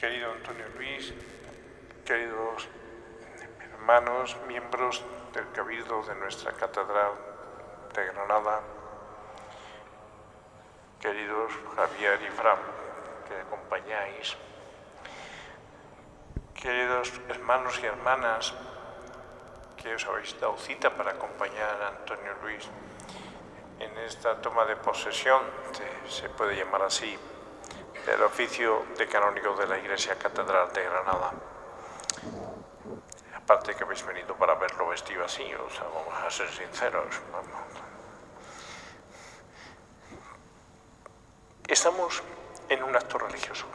querido Antonio Luis, queridos hermanos, miembros del Cabildo de nuestra Catedral de Granada, queridos Javier y Fran, que acompañáis, queridos hermanos y hermanas que os habéis dado cita para acompañar a Antonio Luis en esta toma de posesión, se puede llamar así, del oficio de canónigo de la Iglesia Catedral de Granada. Aparte que habéis venido para verlo vestido así, o sea, vamos a ser sinceros. Estamos en un acto religioso.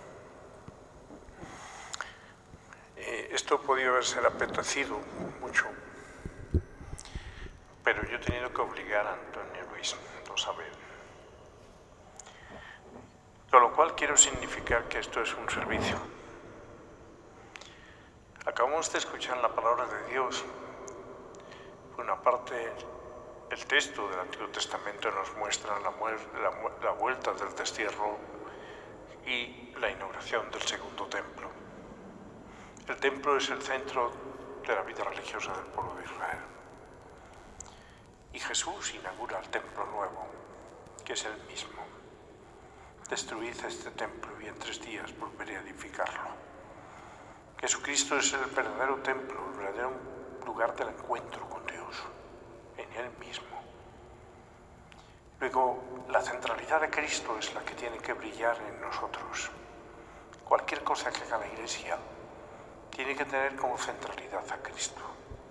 Esto podía haberse apetecido mucho, pero yo he tenido que obligar a Antonio Luis, lo sabe. Con lo cual quiero significar que esto es un servicio. Acabamos de escuchar la palabra de Dios. Por una parte, el texto del Antiguo Testamento nos muestra la vuelta del destierro y la inauguración del segundo templo. El templo es el centro de la vida religiosa del pueblo de Israel. Y Jesús inaugura el templo nuevo, que es el mismo. Destruid este templo y en 3 días volveré a edificarlo. Jesucristo es el verdadero templo, el verdadero lugar del encuentro con Dios, en Él mismo. Luego, la centralidad de Cristo es la que tiene que brillar en nosotros. Cualquier cosa que haga la Iglesia tiene que tener como centralidad a Cristo.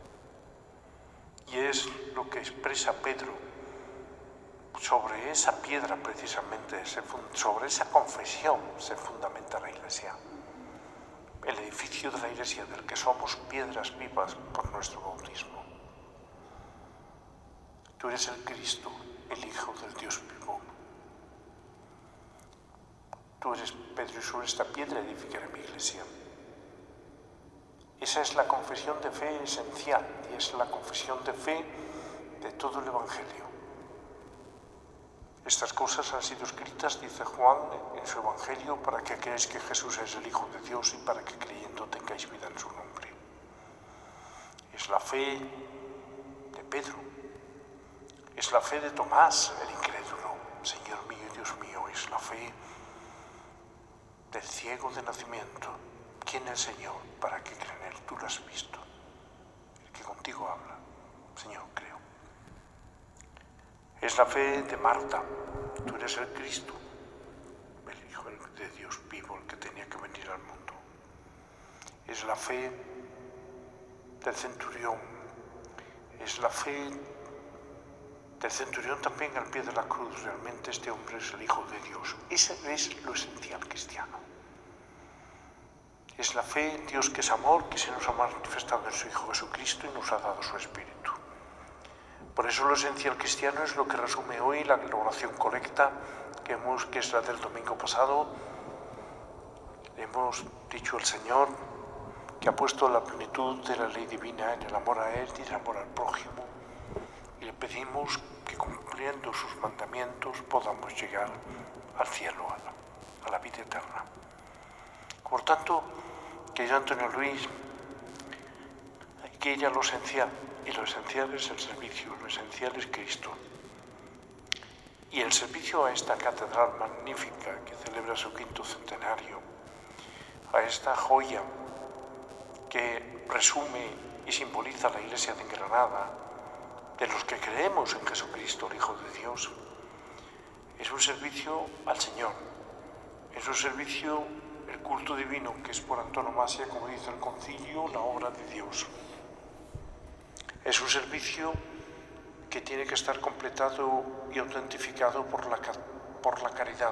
Y es lo que expresa Pedro. Sobre esa piedra precisamente, sobre esa confesión se fundamenta la Iglesia. El edificio de la Iglesia del que somos piedras vivas por nuestro bautismo. Tú eres el Cristo, el Hijo del Dios vivo. Tú eres Pedro y sobre esta piedra edificaré mi Iglesia. Esa es la confesión de fe esencial y es la confesión de fe de todo el Evangelio. Estas cosas han sido escritas, dice Juan en su Evangelio, para que creáis que Jesús es el Hijo de Dios y para que creyendo tengáis vida en su nombre. Es la fe de Pedro, es la fe de Tomás, el incrédulo, Señor mío y Dios mío, es la fe del ciego de nacimiento. ¿Quién es el Señor para que crea en Él? Tú lo has visto, el que contigo habla, Señor, creo. Es la fe de Marta, tú eres el Cristo, el Hijo de Dios vivo, el que tenía que venir al mundo. Es la fe del centurión, es la fe del centurión también al pie de la cruz. Realmente este hombre es el Hijo de Dios. Ese es lo esencial cristiano. Es la fe en Dios que es amor, que se nos ha manifestado en su Hijo Jesucristo y nos ha dado su Espíritu. Por eso lo esencial cristiano es lo que resume hoy la oración colecta que es la del domingo pasado. Hemos dicho al Señor que ha puesto la plenitud de la ley divina en el amor a Él y el amor al prójimo. Y le pedimos que cumpliendo sus mandamientos podamos llegar al cielo, a la vida eterna. Por tanto, querido Antonio Luis, hay que ir a lo esencial. Y lo esencial es el servicio, lo esencial es Cristo. Y el servicio a esta catedral magnífica que celebra su 5º centenario, a esta joya que resume y simboliza la Iglesia de Granada, de los que creemos en Jesucristo, el Hijo de Dios, es un servicio al Señor, es un servicio, el culto divino, que es por antonomasia, como dice el concilio, la obra de Dios. Es un servicio que tiene que estar completado y autentificado por la caridad.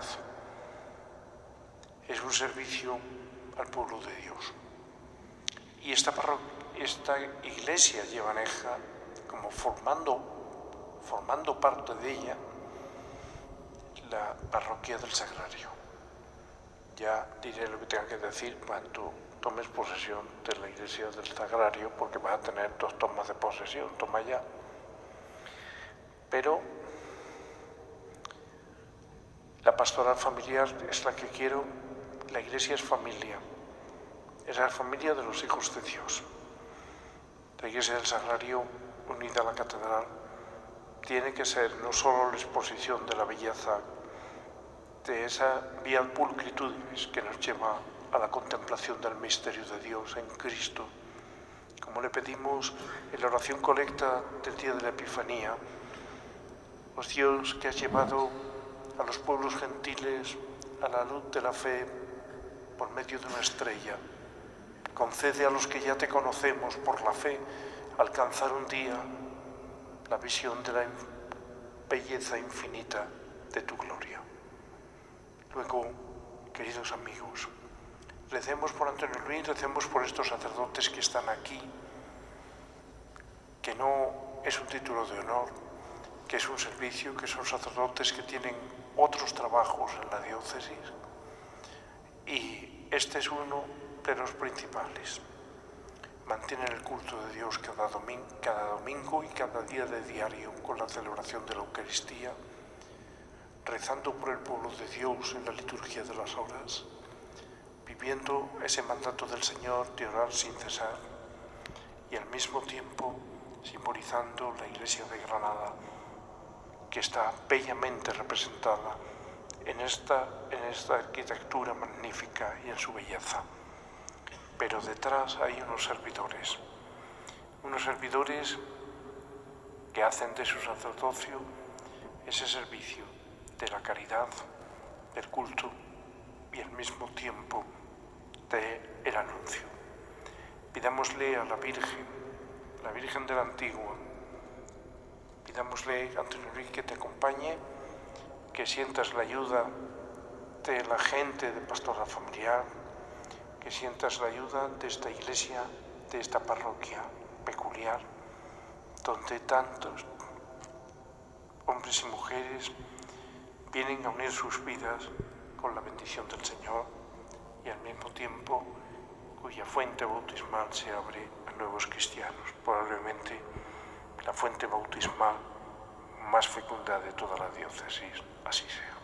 Es un servicio al pueblo de Dios. Y esta iglesia llevaneja, como formando parte de ella, la parroquia del Sagrario. Ya diré lo que tenga que decir cuando tomes posesión de la iglesia del Sagrario, porque vas a tener 2 tomas de posesión, toma ya. Pero la pastoral familiar es la que quiero La Iglesia es familia. Es la familia de los hijos de Dios. La Iglesia del Sagrario, unida a la catedral, tiene que ser no solo la exposición de la belleza de esa via pulchritudinis que nos lleva a la contemplación del misterio de Dios en Cristo, como le pedimos en la oración colecta del día de la Epifanía: oh Dios, que has llevado a los pueblos gentiles a la luz de la fe por medio de una estrella, concede a los que ya te conocemos por la fe alcanzar un día la visión de la belleza infinita de tu gloria. Luego, queridos amigos, recemos por Antonio Luis, recemos por estos sacerdotes que están aquí, que no es un título de honor, que es un servicio, que son sacerdotes que tienen otros trabajos en la diócesis, y este es uno de los principales. Mantienen el culto de Dios cada domingo y cada día de diario con la celebración de la Eucaristía, rezando por el pueblo de Dios en la liturgia de las horas, viviendo ese mandato del Señor de orar sin cesar, y al mismo tiempo simbolizando la Iglesia de Granada, que está bellamente representada en esta arquitectura magnífica y en su belleza. Pero detrás hay unos servidores que hacen de su sacerdocio ese servicio de la caridad, del culto y al mismo tiempo del anuncio. Pidámosle a la Virgen de la Antigua, pidámosle a Antonio Luis que te acompañe, que sientas la ayuda de la gente de pastoral familiar, que sientas la ayuda de esta iglesia, de esta parroquia peculiar, donde tantos hombres y mujeres vienen a unir sus vidas con la bendición del Señor y al mismo tiempo cuya fuente bautismal se abre a nuevos cristianos, probablemente la fuente bautismal más fecunda de toda la diócesis. Así sea.